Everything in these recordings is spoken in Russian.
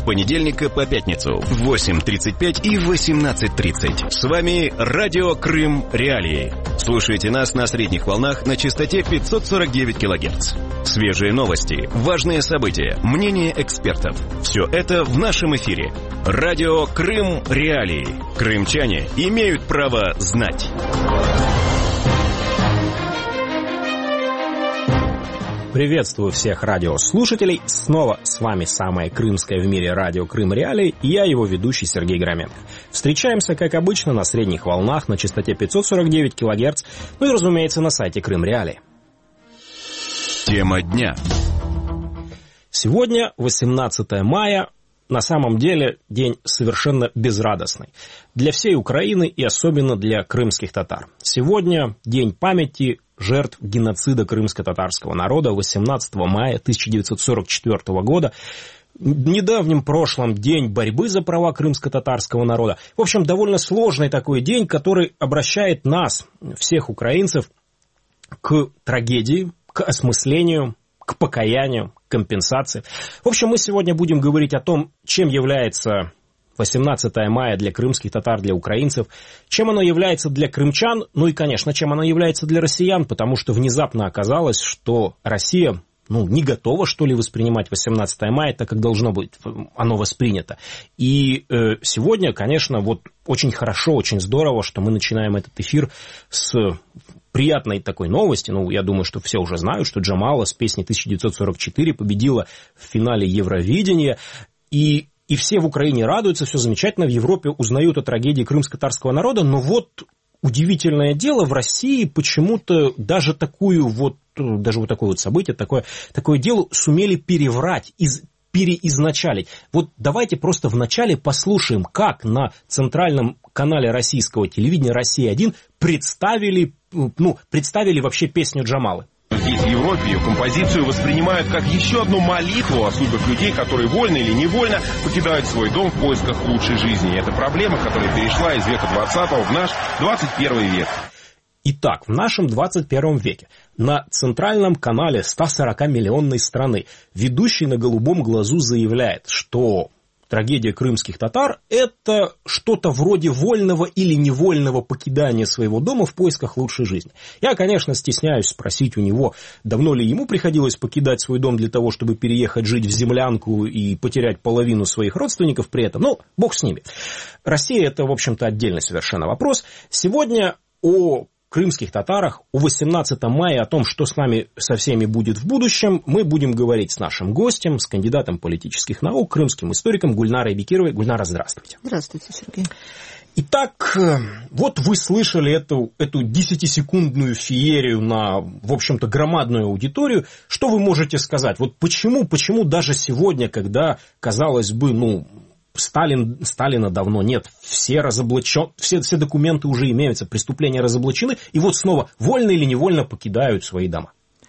понедельника по пятницу в 8:35 и 18:30. С вами Радио Крым Реалии. Слушайте нас на средних волнах на частоте 549 кГц. Свежие новости, важные события, мнения экспертов. Все это в нашем эфире. Радио Крым Реалии. Крымчане имеют право знать. Приветствую всех радиослушателей. Снова с вами самое крымское в мире радио Крым Реалии, и я его ведущий Сергей Громенко. Встречаемся, как обычно, на средних волнах на частоте 549 кГц, ну и, разумеется, на сайте Крым Реалии. Тема дня. Сегодня 18 мая. На самом деле день совершенно безрадостный для всей Украины и особенно для крымских татар. Сегодня день памяти жертв геноцида крымско-татарского народа 18 мая 1944 года. В недавнем прошлом день борьбы за права крымско-татарского народа. В общем, довольно сложный такой день, который обращает нас, всех украинцев, к трагедии, к осмыслению, к покаянию, к компенсации. В общем, мы сегодня будем говорить о том, чем является 18 мая для крымских татар, для украинцев, чем оно является для крымчан, ну и, конечно, чем оно является для россиян, потому что внезапно оказалось, что Россия, не готова, что ли, воспринимать 18 мая так, как должно быть оно воспринято. И сегодня, конечно, очень хорошо, очень здорово, что мы начинаем этот эфир с приятной такой новости. Я думаю, что все уже знают, что Джамала с песней 1944 победила в финале Евровидения. И все в Украине радуются, все замечательно, в Европе узнают о трагедии крымско-татарского народа, но удивительное дело, в России почему-то даже такое событие, такое дело сумели переврать, переизначалить. Давайте просто вначале послушаем, как на центральном канале российского телевидения «Россия-1» представили вообще песню Джамалы. Здесь, в Европе, ее композицию воспринимают как еще одну молитву о судьбах людей, которые вольно или невольно покидают свой дом в поисках лучшей жизни. Это проблема, которая перешла из века 20-го в наш 21 век. Итак, в нашем 21 веке на центральном канале 140-миллионной страны ведущий на голубом глазу заявляет, что трагедия крымских татар – это что-то вроде вольного или невольного покидания своего дома в поисках лучшей жизни. Я, конечно, стесняюсь спросить у него, давно ли ему приходилось покидать свой дом для того, чтобы переехать жить в землянку и потерять половину своих родственников при этом. Бог с ними. Россия – это, в общем-то, отдельный совершенно вопрос. Сегодня о крымских татарах, о 18 мая, о том, что с нами со всеми будет в будущем, мы будем говорить с нашим гостем, с кандидатом политических наук, крымским историком Гульнарой Бекировой. Гульнара, здравствуйте. Здравствуйте, Сергей. Итак, вы слышали эту 10-секундную феерию на, в общем-то, громадную аудиторию. Что вы можете сказать? Почему даже сегодня, когда, казалось бы, Сталина давно нет, все документы уже имеются, преступления разоблачены, и снова вольно или невольно покидают свои дома?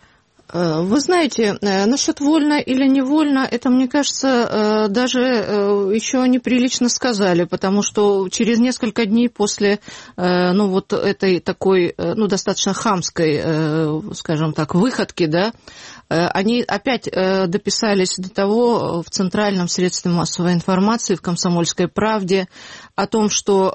Вы знаете, насчет вольно или невольно, это, мне кажется, даже еще неприлично сказали, потому что через несколько дней после этой такой, достаточно хамской, скажем так, выходки, они опять дописались до того в Центральном средстве массовой информации, в «Комсомольской правде», о том, что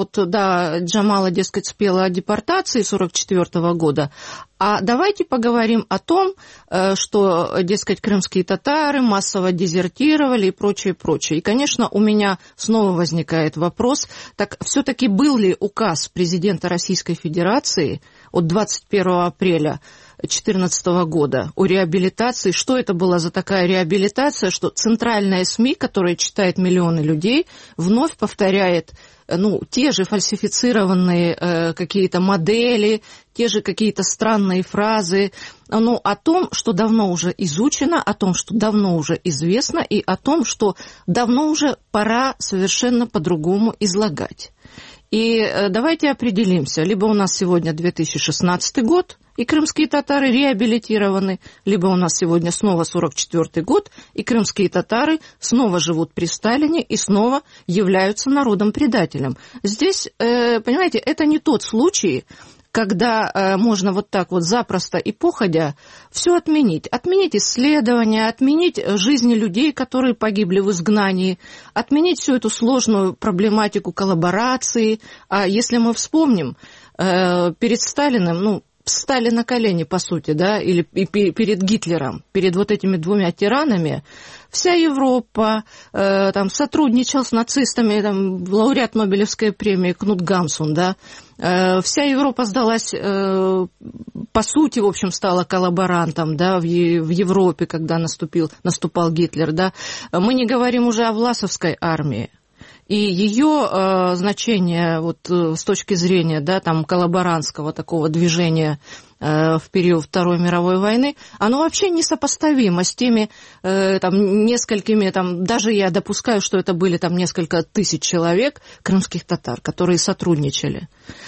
Джамала, дескать, спела о депортации 1944 года, а давайте поговорим о том, что, дескать, крымские татары массово дезертировали и прочее, прочее. И, конечно, у меня снова возникает вопрос, так все-таки был ли указ президента Российской Федерации от 21 апреля 2014 года о реабилитации? Что это была за такая реабилитация, что центральная СМИ, которая читает миллионы людей, вновь повторяет те же фальсифицированные какие-то модели, те же какие-то странные фразы, о том, что давно уже изучено, о том, что давно уже известно, и о том, что давно уже пора совершенно по-другому излагать. И давайте определимся, либо у нас сегодня 2016 год, и крымские татары реабилитированы, либо у нас сегодня снова 1944 год, и крымские татары снова живут при Сталине и снова являются народом-предателем. Здесь, понимаете, это не тот случай, когда можно вот так вот запросто и походя все отменить. Отменить исследования, отменить жизни людей, которые погибли в изгнании, отменить всю эту сложную проблематику коллаборации. А если мы вспомним, перед Сталиным, встали на колени, по сути, да, или перед Гитлером, перед вот этими двумя тиранами, вся Европа там сотрудничала с нацистами, там, лауреат Нобелевской премии Кнут Гамсун, да, вся Европа сдалась, по сути, в общем, стала коллаборантом, да, в Европе, когда наступал Гитлер, да. Мы не говорим уже о Власовской армии. И ее значение вот, с точки зрения, да, там, коллаборантского такого движения в период Второй мировой войны, оно вообще несопоставимо с теми там, несколькими, там, даже я допускаю, что это были там, несколько тысяч человек, крымских татар, которые сотрудничали.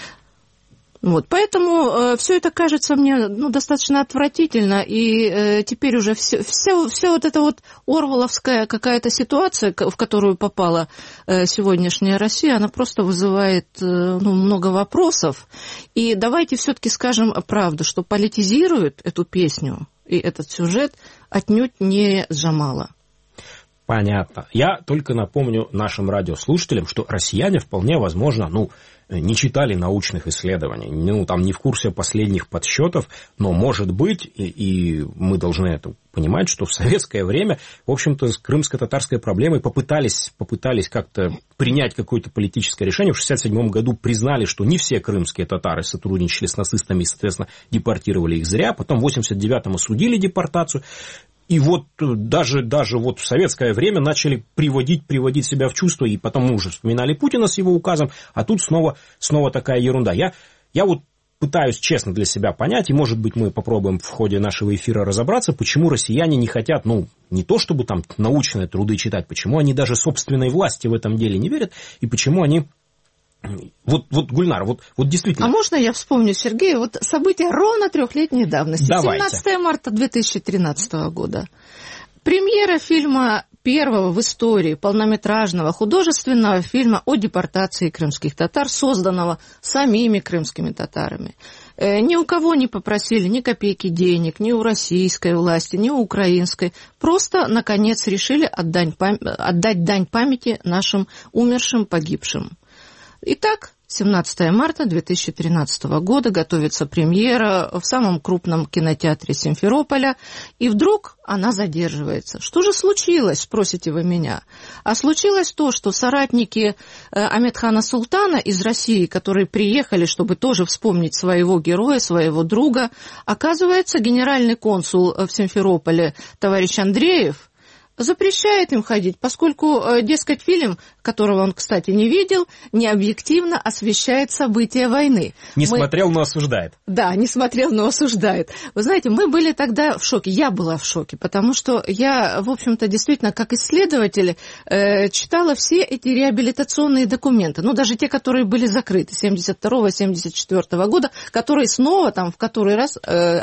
Вот, поэтому все это кажется мне достаточно отвратительно, и теперь уже все вот эта вот орвеловская какая-то ситуация, в которую попала сегодняшняя Россия, она просто вызывает много вопросов. И давайте все-таки скажем правду, что политизирует эту песню и этот сюжет отнюдь не Джамала. Понятно. Я только напомню нашим радиослушателям, что россияне вполне возможно, не читали научных исследований, там не в курсе последних подсчетов, но может быть, и мы должны это понимать, что в советское время, в общем-то, с крымско-татарской проблемой попытались как-то принять какое-то политическое решение. В 1967 году признали, что не все крымские татары сотрудничали с нацистами и, соответственно, депортировали их зря. Потом в 1989-м осудили депортацию. И вот даже вот в советское время начали приводить себя в чувство, и потом мы уже вспоминали Путина с его указом, а тут снова такая ерунда. Я вот пытаюсь честно для себя понять, и, может быть, мы попробуем в ходе нашего эфира разобраться, почему россияне не хотят, не то чтобы там научные труды читать, почему они даже собственной власти в этом деле не верят, и почему они... Вот, Гульнар, вот действительно... А можно я вспомню, Сергей, вот события ровно 3-летней давности. Давайте. 17 марта 2013 года. Премьера фильма, первого в истории полнометражного художественного фильма о депортации крымских татар, созданного самими крымскими татарами. Ни у кого не попросили ни копейки денег, ни у российской власти, ни у украинской. Просто, наконец, решили отдать дань памяти нашим умершим, погибшим. Итак, 17 марта 2013 года готовится премьера в самом крупном кинотеатре Симферополя, и вдруг она задерживается. Что же случилось, спросите вы меня? А случилось то, что соратники Амедхана Султана из России, которые приехали, чтобы тоже вспомнить своего героя, своего друга, оказывается, генеральный консул в Симферополе товарищ Андреев запрещает им ходить, поскольку, дескать, фильм, которого он, кстати, не видел, не объективно освещает события войны. Не смотрел, но осуждает. Да, не смотрел, но осуждает. Вы знаете, мы были тогда в шоке, я была в шоке, потому что я, в общем-то, действительно, как исследователь, читала все эти реабилитационные документы, даже те, которые были закрыты, 72-74 года, которые снова там в который раз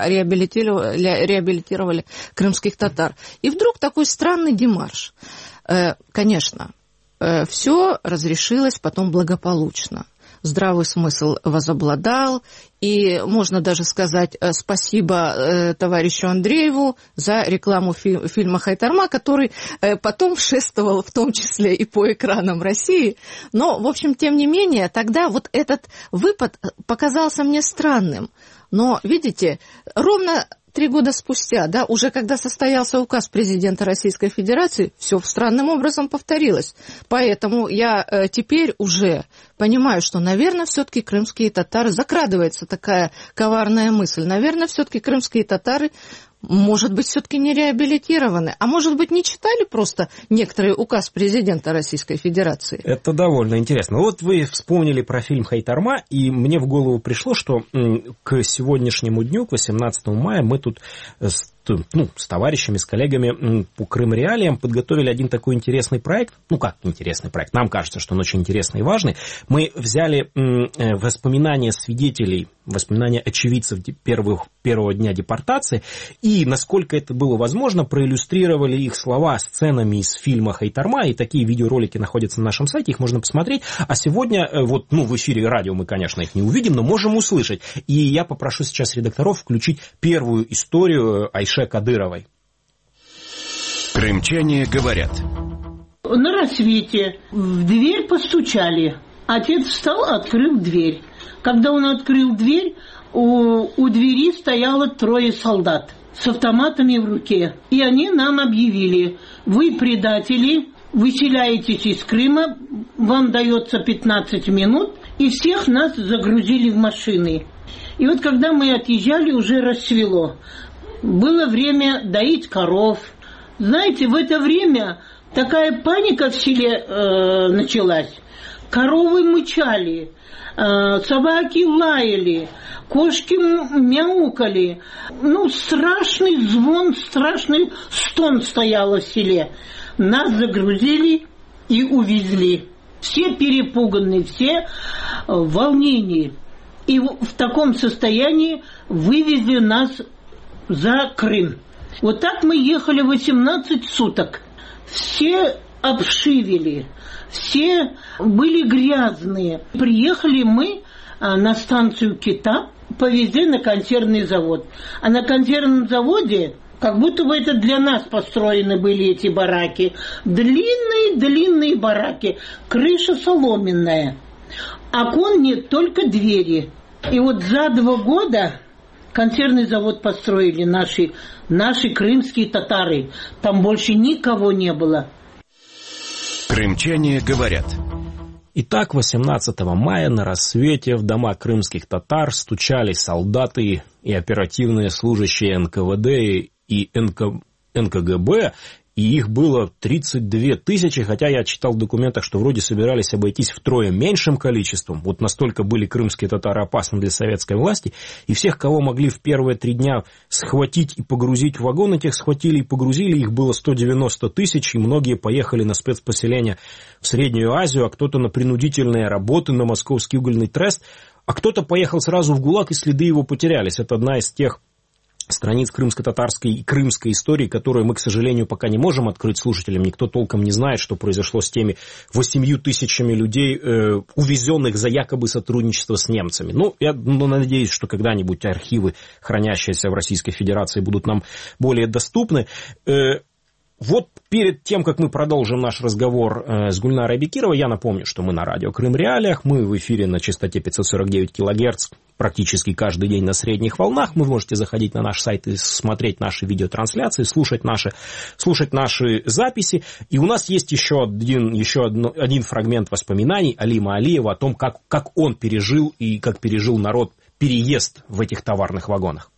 реабилитировали крымских татар. И вдруг такой странный демарш. Конечно, все разрешилось потом благополучно. Здравый смысл возобладал, и можно даже сказать спасибо товарищу Андрееву за рекламу фильма «Хайтарма», который потом шествовал в том числе и по экранам России. Но, в общем, тем не менее, тогда вот этот выпад показался мне странным. Но, видите, ровно 3 года спустя, да, уже когда состоялся указ президента Российской Федерации, все странным образом повторилось. Поэтому я теперь уже понимаю, что, наверное, все-таки крымские татары, закрадывается такая коварная мысль, наверное, все-таки крымские татары, может быть, все-таки не реабилитированы, а может быть, не читали просто некоторые указ президента Российской Федерации. Это довольно интересно. Вот вы вспомнили про фильм «Хайтарма», и мне в голову пришло, что к сегодняшнему дню, к 18 мая, мы тут с товарищами, с коллегами по Крым Реалиям подготовили один такой интересный проект. Ну, как интересный проект? Нам кажется, что он очень интересный и важный. Мы взяли воспоминания свидетелей, воспоминания очевидцев первого дня депортации и, насколько это было возможно, проиллюстрировали их слова сценами из фильма «Хайтарма», и такие видеоролики находятся на нашем сайте, их можно посмотреть. А сегодня, в эфире радио мы, конечно, их не увидим, но можем услышать. И я попрошу сейчас редакторов включить первую историю Айше Кадыровой. Крымчане говорят. На рассвете в дверь постучали. Отец встал, открыл дверь. Когда он открыл дверь, у двери стояло 3 солдат с автоматами в руке. И они нам объявили: вы предатели, выселяетесь из Крыма, вам дается 15 минут, и всех нас загрузили в машины. И вот когда мы отъезжали, уже рассвело. Было время доить коров. Знаете, в это время такая паника в селе началась. Коровы мычали, собаки лаяли, кошки мяукали. Страшный звон, страшный стон стоял в селе. Нас загрузили и увезли. Все перепуганы, все в волнении. И в таком состоянии вывезли нас за Крым. Вот так мы ехали 18 суток. Все обшивели, все были грязные. Приехали мы на станцию Кита, повезли на консервный завод. А на консервном заводе, как будто бы это для нас построены были эти бараки. Длинные бараки, крыша соломенная. Окон нет, только двери. И вот за 2 года консервный завод построили наши крымские татары. Там больше никого не было. Крымчане говорят. Итак, 18 мая на рассвете в дома крымских татар стучали солдаты и оперативные служащие НКВД и НКГБ, и их было 32 тысячи, хотя я читал в документах, что вроде собирались обойтись втрое меньшим количеством. Вот настолько были крымские татары опасны для советской власти, и всех, кого могли в первые 3 дня схватить и погрузить в вагон, этих схватили и погрузили, их было 190 тысяч, и многие поехали на спецпоселение в Среднюю Азию, а кто-то на принудительные работы, на Московский угольный трест, а кто-то поехал сразу в ГУЛАГ, и следы его потерялись. Это одна из тех страниц крымско-татарской и крымской истории, которую мы, к сожалению, пока не можем открыть слушателям. Никто толком не знает, что произошло с теми 8 тысячами людей, увезенных за якобы сотрудничество с немцами. Я надеюсь, что когда-нибудь архивы, хранящиеся в Российской Федерации, будут нам более доступны. Вот перед тем, как мы продолжим наш разговор с Гульнарой Бекировой, я напомню, что мы на радио Крым Реалиях, мы в эфире на частоте 549 кГц практически каждый день на средних волнах. Вы можете заходить на наш сайт и смотреть наши видеотрансляции, слушать наши записи. И у нас есть еще один фрагмент воспоминаний Алима Алиева о том, как он пережил и как пережил народ переезд в этих товарных вагонах.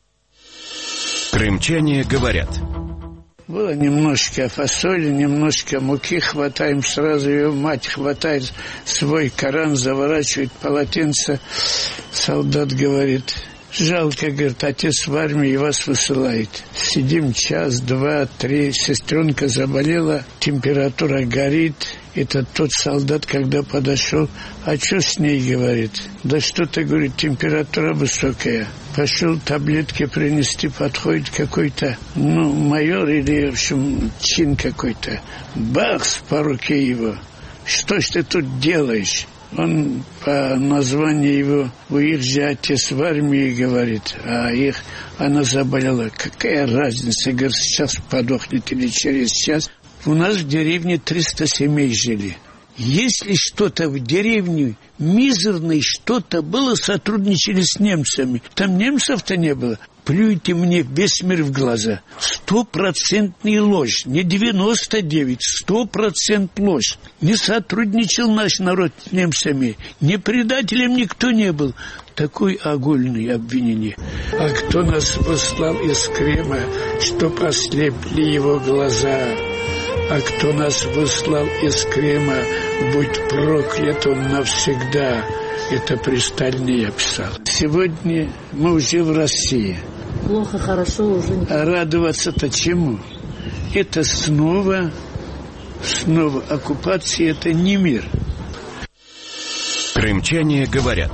Крымчане говорят. Было немножко фасоли, немножко муки, хватаем сразу, ее мать хватает свой Коран, заворачивает полотенце. Солдат говорит: жалко, говорит, отец в армии вас высылает. Сидим час, 2, 3, сестренка заболела, температура горит. Это тот солдат, когда подошел: а что с ней, говорит? Да что-то, говорит, температура высокая. Пошел таблетки принести, подходит какой-то, майор или, в общем, чин какой-то. Бахс по руке его. Что ж ты тут делаешь? Он по названию его: у их же отец в армии, говорит, а она заболела. Какая разница, говорит, сейчас подохнет или через час. У нас в деревне 300 семей жили. Если что-то в деревне мизерное, что-то было, сотрудничали с немцами. Там немцев-то не было. Плюйте мне весь мир в глаза. 100% ложь. Не 99, 100% ложь. Не сотрудничал наш народ с немцами. Ни предателем никто не был. Такое огульное обвинение. А кто нас послал из Крыма, чтоб ослепли его глаза? А кто нас выслал из Крыма, будь проклят он навсегда. Это при Сталине я писал. Сегодня мы уже в России. плохо, хорошо уже не... А радоваться-то чему? Это снова оккупация, это не мир. Крымчане говорят.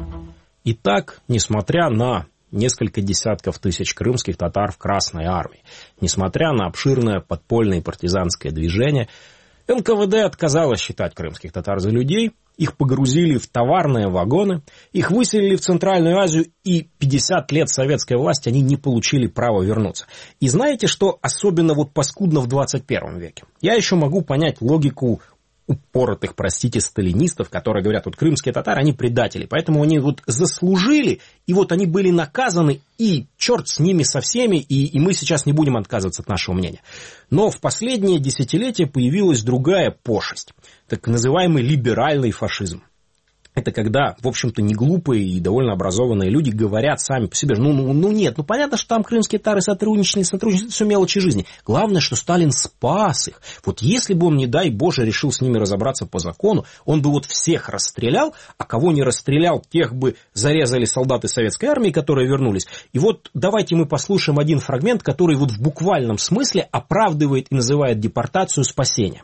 Итак, несмотря на несколько десятков тысяч крымских татар в Красной армии, несмотря на обширное подпольное и партизанское движение, НКВД отказалось считать крымских татар за людей, их погрузили в товарные вагоны, их выселили в Центральную Азию, и 50 лет советской власти они не получили права вернуться. И знаете, что особенно вот паскудно в 21 веке? Я еще могу понять логику упоротых, простите, сталинистов, которые говорят, вот крымские татары, они предатели, поэтому они вот заслужили, и вот они были наказаны, и черт с ними со всеми, и мы сейчас не будем отказываться от нашего мнения. Но в последние десятилетия появилась другая пошесть, так называемый либеральный фашизм. Это когда, в общем-то, не глупые и довольно образованные люди говорят сами по себе, нет, понятно, что там крымские татары сотрудничали, это все мелочи жизни. Главное, что Сталин спас их. Вот если бы он, не дай Боже, решил с ними разобраться по закону, он бы вот всех расстрелял, а кого не расстрелял, тех бы зарезали солдаты советской армии, которые вернулись. И вот давайте мы послушаем один фрагмент, который вот в буквальном смысле оправдывает и называет депортацию спасением.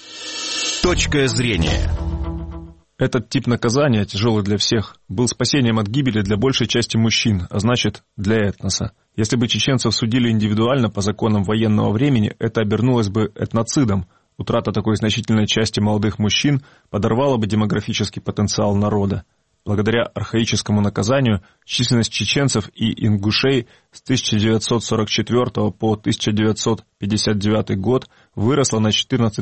Точка зрения. Этот тип наказания, тяжелый для всех, был спасением от гибели для большей части мужчин, а значит, для этноса. Если бы чеченцев судили индивидуально по законам военного времени, это обернулось бы этноцидом. Утрата такой значительной части молодых мужчин подорвала бы демографический потенциал народа. Благодаря архаическому наказанию численность чеченцев и ингушей с 1944 по 1959 год выросла на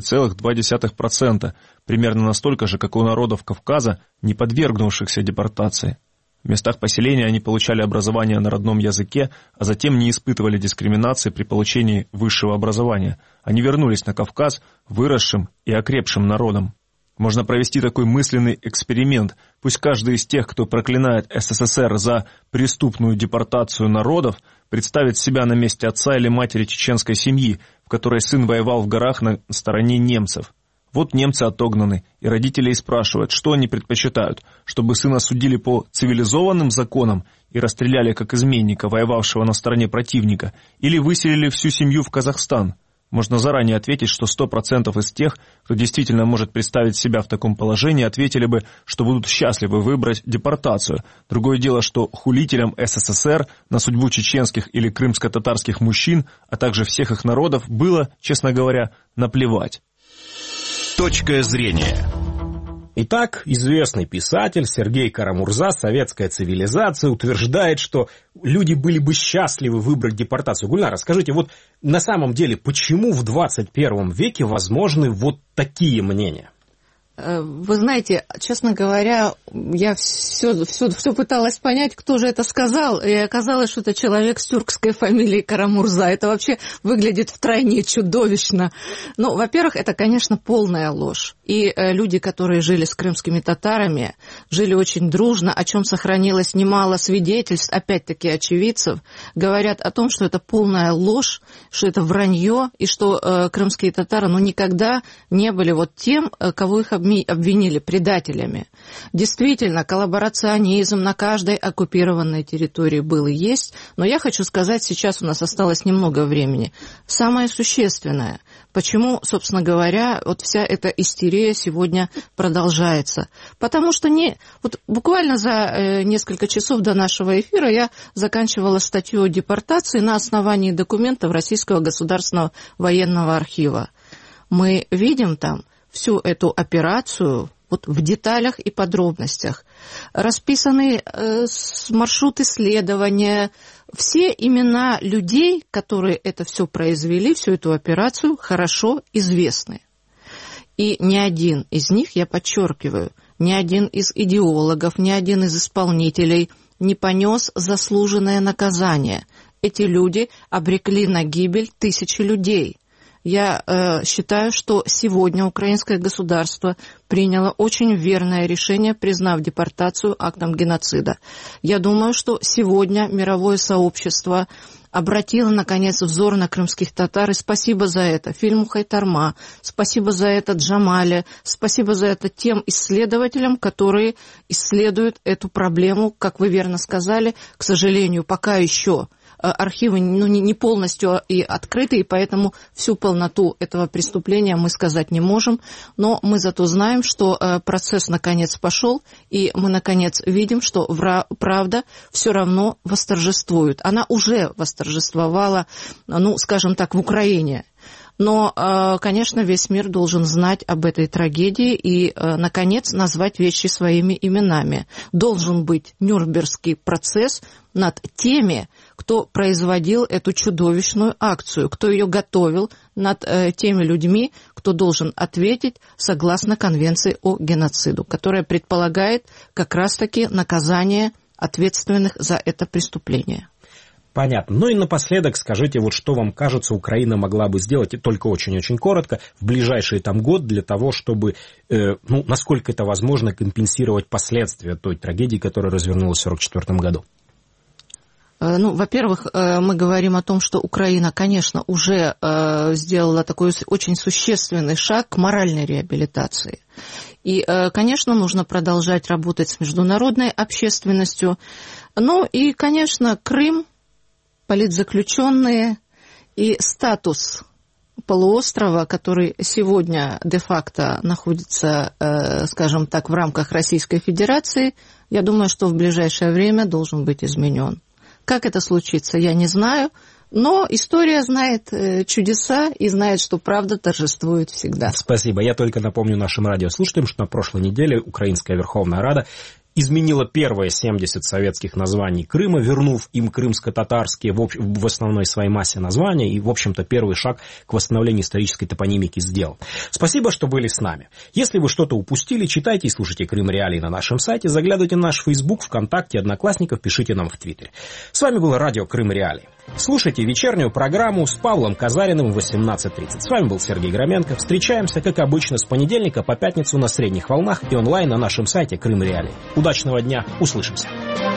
14,2%, примерно настолько же, как у народов Кавказа, не подвергнувшихся депортации. В местах поселения они получали образование на родном языке, а затем не испытывали дискриминации при получении высшего образования. Они вернулись на Кавказ выросшим и окрепшим народом. Можно провести такой мысленный эксперимент. Пусть каждый из тех, кто проклинает СССР за преступную депортацию народов, представит себя на месте отца или матери чеченской семьи, в которой сын воевал в горах на стороне немцев. Вот немцы отогнаны, и родители спрашивают, что они предпочитают, чтобы сына судили по цивилизованным законам и расстреляли как изменника, воевавшего на стороне противника, или выселили всю семью в Казахстан. Можно заранее ответить, что 100% из тех, кто действительно может представить себя в таком положении, ответили бы, что будут счастливы выбрать депортацию. Другое дело, что хулителям СССР на судьбу чеченских или крымско-татарских мужчин, а также всех их народов, было, честно говоря, наплевать. Точка зрения. Итак, известный писатель Сергей Карамурза «Советская цивилизация» утверждает, что люди были бы счастливы выбрать депортацию. Гульнара, скажите, вот на самом деле, почему в 21 веке возможны вот такие мнения? Вы знаете, честно говоря, я все пыталась понять, кто же это сказал, и оказалось, что это человек с тюркской фамилией Карамурза. Это вообще выглядит втройне чудовищно. Ну, во-первых, это, конечно, полная ложь. И люди, которые жили с крымскими татарами, жили очень дружно, о чем сохранилось немало свидетельств, опять-таки очевидцев, говорят о том, что это полная ложь, что это вранье, и что крымские татары никогда не были вот тем, кого их обвинили предателями. Действительно, коллаборационизм на каждой оккупированной территории был и есть, но я хочу сказать, сейчас у нас осталось немного времени. Самое существенное, почему, собственно говоря, вот вся эта истерия сегодня продолжается. Потому что вот буквально за несколько часов до нашего эфира я заканчивала статью о депортации на основании документов Российского государственного военного архива. Мы видим там всю эту операцию вот в деталях и подробностях. Расписаны маршруты следования, все имена людей, которые это все произвели, всю эту операцию, хорошо известны. И ни один из них, я подчеркиваю, ни один из идеологов, ни один из исполнителей не понес заслуженное наказание. Эти люди обрекли на гибель тысячи людей. Я считаю, что сегодня украинское государство приняло очень верное решение, признав депортацию актом геноцида. Я думаю, что сегодня мировое сообщество обратило, наконец, взор на крымских татар, и спасибо за это фильму Хайтарма, спасибо за это Джамале, спасибо за это тем исследователям, которые исследуют эту проблему, как вы верно сказали, к сожалению, пока еще архивы не полностью и открыты, и поэтому всю полноту этого преступления мы сказать не можем. Но мы зато знаем, что процесс наконец пошел, и мы наконец видим, что правда все равно восторжествует. Она уже восторжествовала, скажем так, в Украине. Но, конечно, весь мир должен знать об этой трагедии и, наконец, назвать вещи своими именами. Должен быть Нюрнбергский процесс над теми, кто производил эту чудовищную акцию, кто ее готовил, над теми людьми, кто должен ответить согласно Конвенции о геноциде, которая предполагает как раз-таки наказание ответственных за это преступление. Понятно. Ну и напоследок скажите, вот что вам кажется, Украина могла бы сделать, и только очень-очень коротко, в ближайший год для того, чтобы, насколько это возможно, компенсировать последствия той трагедии, которая развернулась в 1944 году? Во-первых, мы говорим о том, что Украина, конечно, уже сделала такой очень существенный шаг к моральной реабилитации. И, конечно, нужно продолжать работать с международной общественностью. Ну и, конечно, Крым, политзаключенные и статус полуострова, который сегодня де-факто находится, скажем так, в рамках Российской Федерации, я думаю, что в ближайшее время должен быть изменен. Как это случится, я не знаю, но история знает чудеса и знает, что правда торжествует всегда. Спасибо. Я только напомню нашим радиослушателям, что на прошлой неделе Украинская Верховная Рада изменила первые 70 советских названий Крыма, вернув им крымско-татарские в основной своей массе названия, и, в общем-то, первый шаг к восстановлению исторической топонимики сделал. Спасибо, что были с нами. Если вы что-то упустили, читайте и слушайте Крым Реалии на нашем сайте, заглядывайте на наш Facebook, ВКонтакте, Одноклассников, пишите нам в Твиттере. С вами было радио Крым Реалии. Слушайте вечернюю программу с Павлом Казариным в 18:30. С вами был Сергей Громенко. Встречаемся, как обычно, с понедельника по пятницу на средних волнах и онлайн на нашем сайте Крым Реалии. Удачного дня, услышимся.